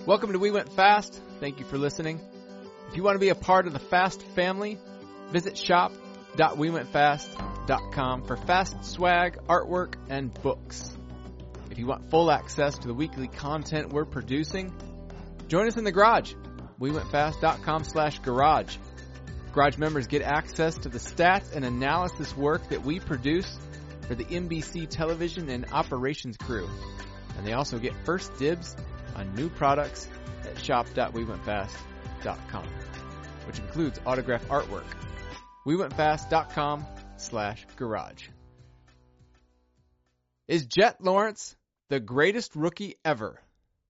Welcome to We Went Fast. Thank you for listening. If you want to be a part of the Fast family, visit shop.wewentfast.com for Fast swag, artwork, and books. If you want full access to the weekly content we're producing, join us in the garage. wewentfast.com/garage. Garage members get access to the stats and analysis work that we produce for the NBC television and operations crew. And they also get first dibs on new products at shop.wewentfast.com, which includes autographed artwork. wewentfast.com/garage. Is Jet Lawrence the greatest rookie ever?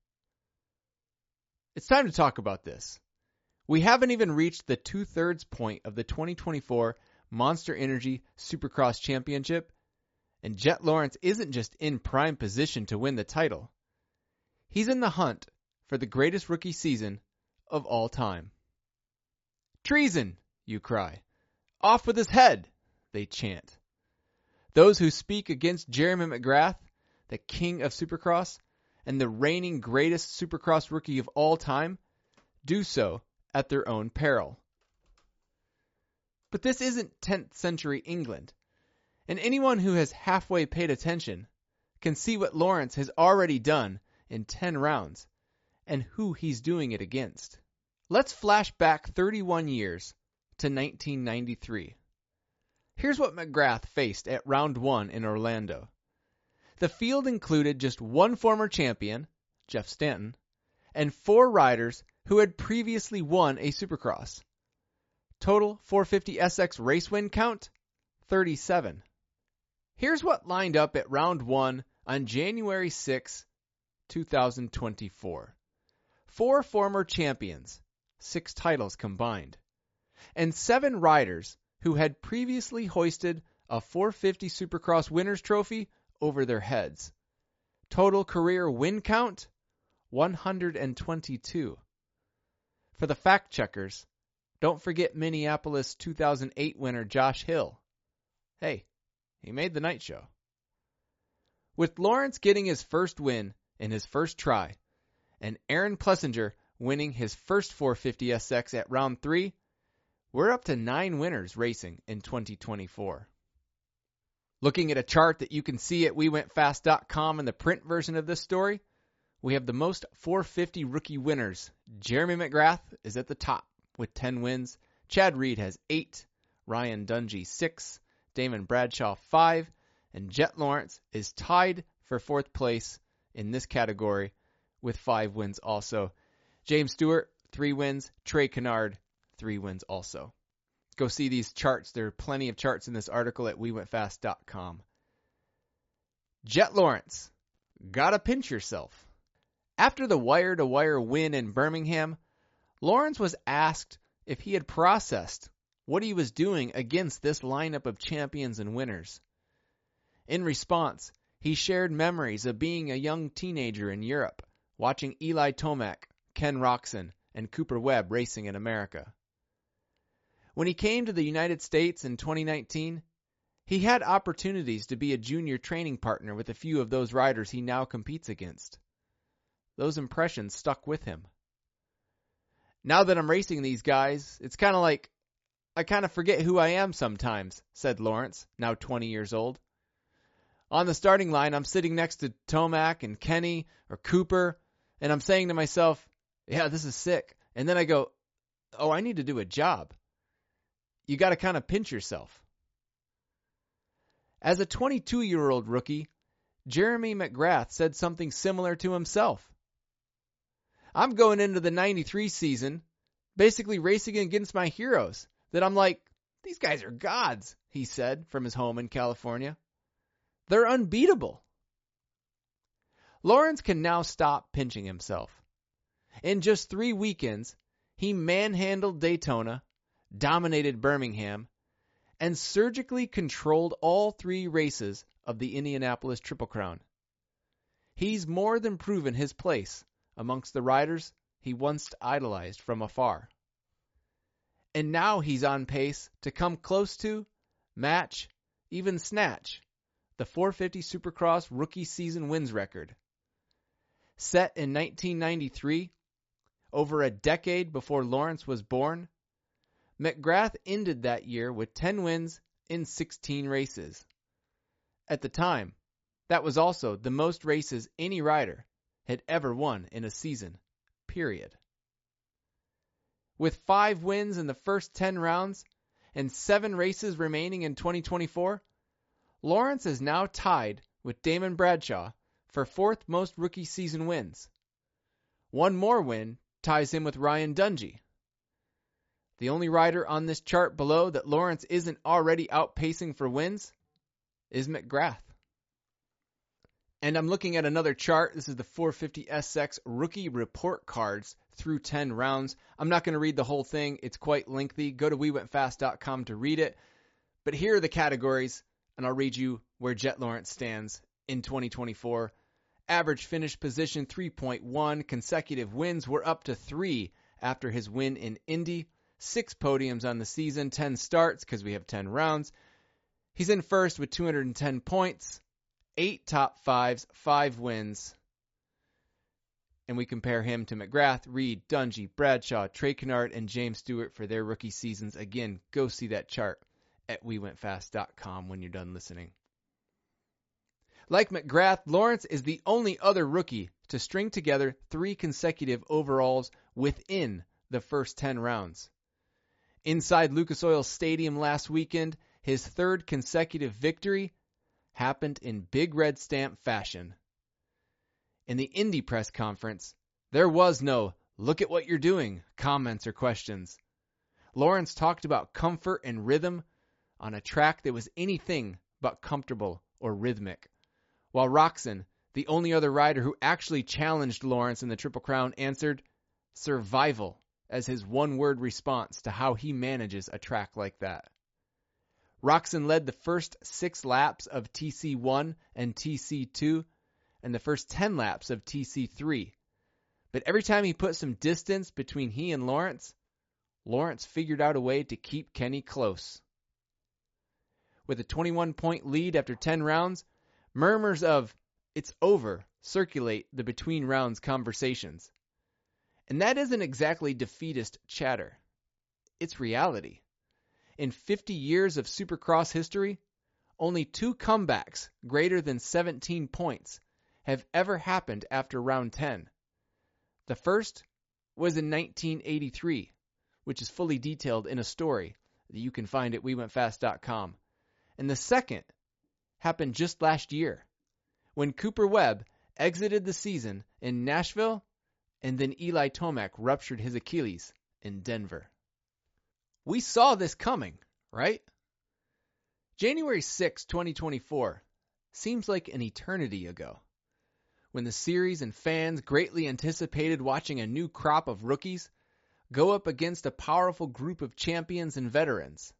It's time to talk about this. We haven't even reached the 2/3 point of the 2024 Monster Energy Supercross Championship, and Jet Lawrence isn't just in prime position to win the title. He's in the hunt for the greatest rookie season of all time. Treason, you cry. Off with his head, they chant. Those who speak against Jeremy McGrath, the king of Supercross, and the reigning greatest Supercross rookie of all time, do so at their own peril. But this isn't 10th century England, and anyone who has halfway paid attention can see what Lawrence has already done in 10 rounds and who he's doing it against. Let's flash back 31 years to 1993. Here's what McGrath faced at round 1 in Orlando. The field included just one former champion, Jeff Stanton, and 4 riders who had previously won a Supercross. Total 450SX race win count, 37. Here's what lined up at round 1 on January 6, 2024. 4 former champions, 6 titles combined, and 7 riders who had previously hoisted a 450 Supercross Winners' Trophy over their heads. Total career win count, 122. For the fact checkers, don't forget Minneapolis 2008 winner Josh Hill. Hey, he made the night show. With Lawrence getting his first win in his first try, and Aaron Plessinger winning his first 450SX at round 3, we're up to 9 winners racing in 2024. Looking at a chart that you can see at wewentfast.com in the print version of this story, we have the most 450 rookie winners. Jeremy McGrath is at the top with 10 wins. Chad Reed has 8, Ryan Dungey 6, Damon Bradshaw 5, and Jet Lawrence is tied for 4th place in this category with 5 wins also. James Stewart, 3 wins. Trey Kennard, 3 wins also. Go see these charts. There are plenty of charts in this article at wewentfast.com. Jet Lawrence, gotta pinch yourself. After the wire-to-wire win in Birmingham, Lawrence was asked if he had processed what he was doing against this lineup of champions and winners. In response, he shared memories of being a young teenager in Europe, watching Eli Tomac, Ken Roczen, and Cooper Webb racing in America. When he came to the United States in 2019, he had opportunities to be a junior training partner with a few of those riders he now competes against. Those impressions stuck with him. Now that I'm racing these guys, it's kind of like I kind of forget who I am sometimes, said Lawrence, now 20 years old. On the starting line, I'm sitting next to Tomac and Kenny or Cooper, and I'm saying to myself, yeah, this is sick. And then I go, oh, I need to do a job. You got to kind of pinch yourself. As a 22-year-old rookie, Jeremy McGrath said something similar to himself. I'm going into the 93 season basically racing against my heroes that I'm like, these guys are gods, he said from his home in California. They're unbeatable. Lawrence can now stop pinching himself. In just 3 weekends, he manhandled Daytona, dominated Birmingham, and surgically controlled all 3 races of the Indianapolis Triple Crown. He's more than proven his place amongst the riders he once idolized from afar. And now he's on pace to come close to, match, even snatch the 450 Supercross rookie season wins record. Set in 1993 over a decade before Lawrence was born, McGrath ended that year with 10 wins in 16 races. At the time, that was also the most races any rider had ever won in a season, period. With 5 wins in the first 10 rounds and 7 races remaining in 2024, Lawrence is now tied with Damon Bradshaw for 4th most rookie season wins. One more win ties him with Ryan Dungey. The only rider on this chart below that Lawrence isn't already outpacing for wins is McGrath. And I'm looking at another chart. This is the 450SX rookie report cards through 10 rounds. I'm not going to read the whole thing. It's quite lengthy. Go to wewentfast.com to read it. But here are the categories, and I'll read you where Jet Lawrence stands in 2024. Average finish position 3.1. Consecutive wins were up to 3 after his win in Indy. 6 podiums on the season, 10 starts because we have 10 rounds. He's in first with 210 points, 8 top 5s, 5 wins. And we compare him to McGrath, Reed, Dungey, Bradshaw, Trey Canard, and James Stewart for their rookie seasons. Again, go see that chart at wewentfast.com when you're done listening. Like McGrath, Lawrence is the only other rookie to string together 3 consecutive overalls within the first 10 rounds. Inside Lucas Oil Stadium last weekend, his 3rd consecutive victory happened in Big Red Stamp fashion. In the Indy press conference, there was no "look at what you're doing" comments or questions. Lawrence talked about comfort and rhythm on a track that was anything but comfortable or rhythmic, while Roczen, the only other rider who actually challenged Lawrence in the Triple Crown, answered survival as his one-word response to how he manages a track like that. Roczen led the first 6 laps of TC1 and TC2 and the first 10 laps of TC3. But every time he put some distance between he and Lawrence figured out a way to keep Kenny close. With a 21-point lead after 10 rounds, murmurs of "it's over" circulate the between rounds conversations. And that isn't exactly defeatist chatter. It's reality. In 50 years of Supercross history, only 2 comebacks greater than 17 points have ever happened after round 10. The first was in 1983, which is fully detailed in a story that you can find at wewentfast.com. And the second happened just last year, when Cooper Webb exited the season in Nashville, and then Eli Tomac ruptured his Achilles in Denver. We saw this coming, right? January 6, 2024 seems like an eternity ago, when the series and fans greatly anticipated watching a new crop of rookies go up against a powerful group of champions and veterans.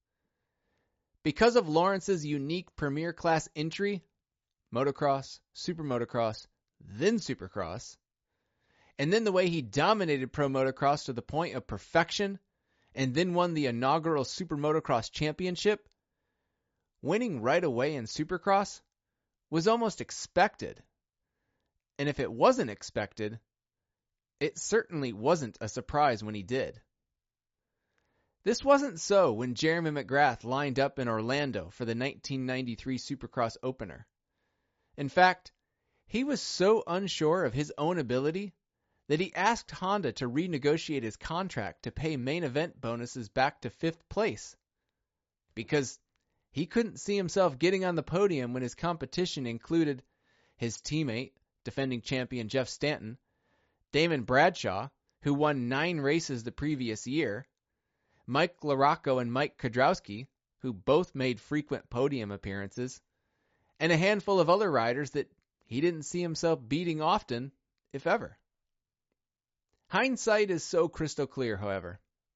Because of Lawrence's unique Premier Class entry, motocross, super motocross, then supercross, and then the way he dominated pro motocross to the point of perfection, and then won the inaugural Super Motocross Championship, winning right away in Supercross was almost expected. And if it wasn't expected, it certainly wasn't a surprise when he did. This wasn't so when Jeremy McGrath lined up in Orlando for the 1993 Supercross opener. In fact, he was so unsure of his own ability that he asked Honda to renegotiate his contract to pay main event bonuses back to 5th place, because he couldn't see himself getting on the podium when his competition included his teammate, defending champion Jeff Stanton, Damon Bradshaw, who won 9 races the previous year, Mike LaRocco and Mike Kudrowski, who both made frequent podium appearances, and a handful of other riders that he didn't see himself beating often, if ever. Hindsight is so crystal clear, however.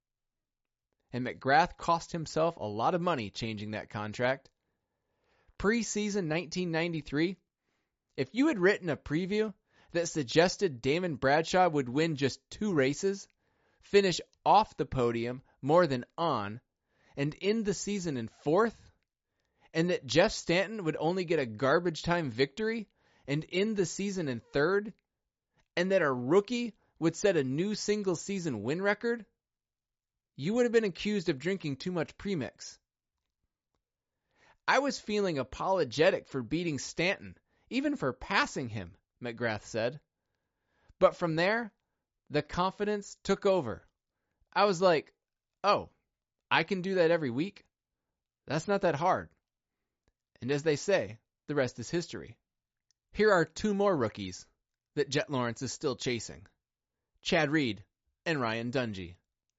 And McGrath cost himself a lot of money changing that contract. Pre-season 1993, if you had written a preview that suggested Damon Bradshaw would win just 2 races, finish off the podium more than on, and end the season in 4th, and that Jeff Stanton would only get a garbage time victory and end the season in 3rd, and that a rookie would set a new single-season win record, you would have been accused of drinking too much premix. I was feeling apologetic for beating Stanton, even for passing him, McGrath said. But from there, the confidence took over. I was like, oh, I can do that every week? That's not that hard. And as they say, the rest is history. Here are two more rookies that Jet Lawrence is still chasing: Chad Reed and Ryan Dungey.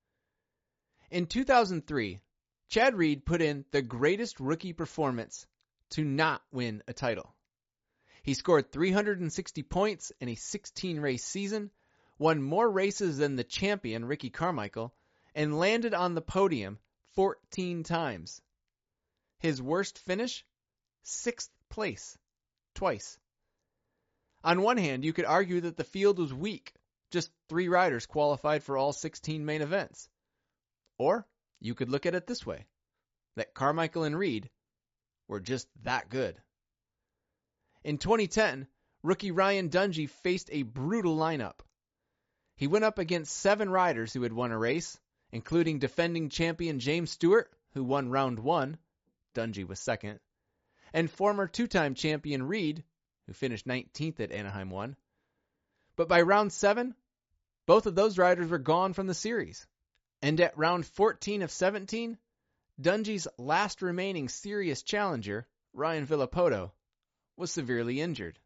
In 2003, Chad Reed put in the greatest rookie performance to not win a title. He scored 360 points in a 16-race season, won more races than the champion Ricky Carmichael, and landed on the podium 14 times. His worst finish? 6th place, twice. On one hand, you could argue that the field was weak. Just 3 riders qualified for all 16 main events. Or you could look at it this way, that Carmichael and Reed were just that good. In 2010, rookie Ryan Dungey faced a brutal lineup. He went up against 7 riders who had won a race, including defending champion James Stewart, who won round 1, Dungey was second, and former 2-time champion Reed, who finished 19th at Anaheim 1. But by round 7, both of those riders were gone from the series. And at round 14 of 17, Dungey's last remaining serious challenger, Ryan Villopoto, was severely injured.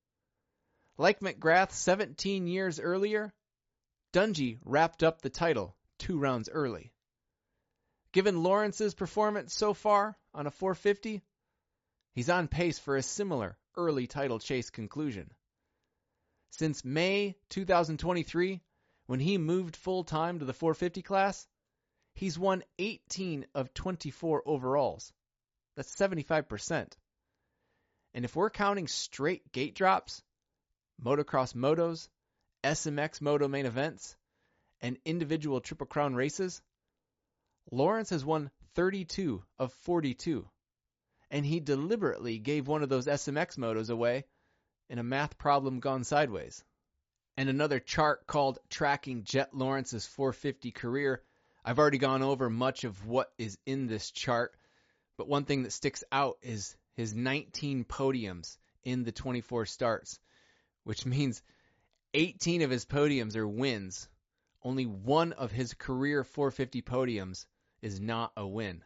Like McGrath 17 years earlier, Dungey wrapped up the title 2 rounds early. Given Lawrence's performance so far on a 450, he's on pace for a similar early title chase conclusion. Since May 2023, when he moved full-time to the 450 class, he's won 18 of 24 overalls. That's 75%. And if we're counting straight gate drops, motocross motos, SMX moto main events, and individual Triple Crown races, Lawrence has won 32 of 42. And he deliberately gave one of those SMX motos away in a math problem gone sideways. And another chart called Tracking Jet Lawrence's 450 Career. I've already gone over much of what is in this chart, but one thing that sticks out is his 19 podiums in the 24 starts, which means 18 of his podiums are wins. Only one of his career 450 podiums is not a win.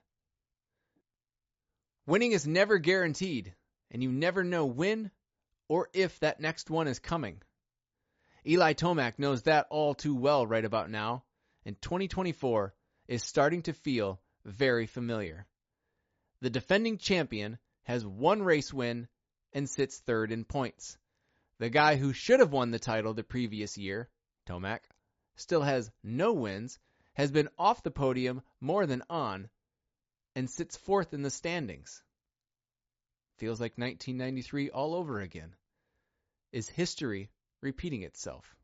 Winning is never guaranteed, and you never know when or if that next one is coming. Eli Tomac knows that all too well right about now, and 2024 is starting to feel very familiar. The defending champion has 1 race win and sits 3rd in points. The guy who should have won the title the previous year, Tomac, still has no wins, has been off the podium more than on, and sits 4th in the standings. Feels like 1993 all over again. Is history repeating itself?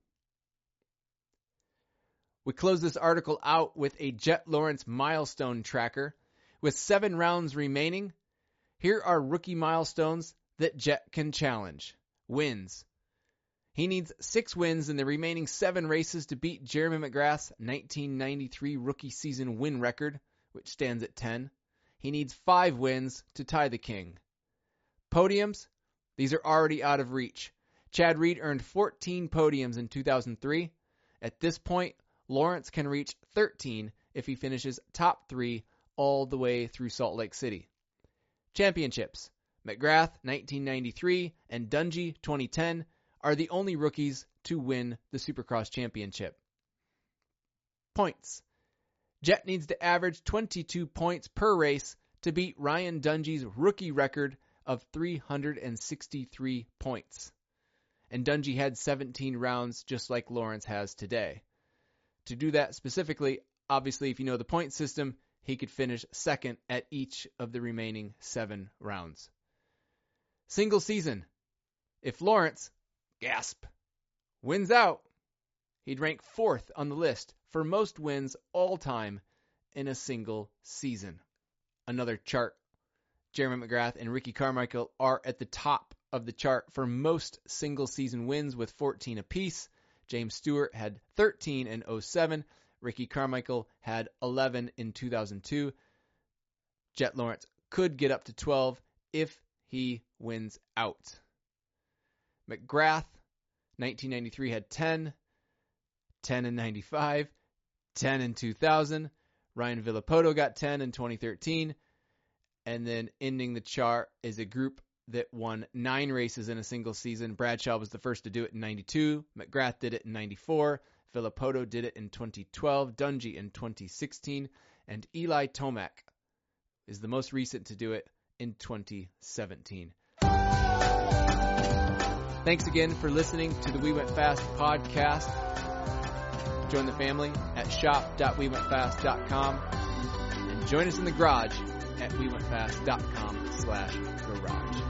We close this article out with a Jet Lawrence milestone tracker. With 7 rounds remaining, here are rookie milestones that Jet can challenge. Wins. He needs 6 wins in the remaining 7 races to beat Jeremy McGrath's 1993 rookie season win record, which stands at 10. He needs 5 wins to tie the king. Podiums, these are already out of reach. Chad Reed earned 14 podiums in 2003. At this point, Lawrence can reach 13 if he finishes top 3 all the way through Salt Lake City. Championships, McGrath 1993 and Dungey 2010 are the only rookies to win the Supercross Championship. Points. Jet needs to average 22 points per race to beat Ryan Dungey's rookie record of 363 points. And Dungey had 17 rounds just like Lawrence has today. To do that specifically, obviously if you know the point system, he could finish 2nd at each of the remaining 7 rounds. Single season. If Lawrence, gasp, wins out, he'd rank 4th on the list for most wins all time in a single season. Another chart. Jeremy McGrath and Ricky Carmichael are at the top of the chart for most single season wins with 14 apiece. James Stewart had 13 in 2007. Ricky Carmichael had 11 in 2002. Jet Lawrence could get up to 12 if he wins out. McGrath, 1993, had 10, 10 in 95, 10 in 2000. Ryan Villopoto got 10 in 2013. And then ending the chart is a group that won 9 races in a single season. Bradshaw was the first to do it in 92. McGrath did it in 94. Villopoto did it in 2012. Dungey in 2016. And Eli Tomac is the most recent to do it in 2017. Thanks again for listening to the We Went Fast podcast. Join the family at shop.wewentfast.com and join us in the garage at wewentfast.com/garage.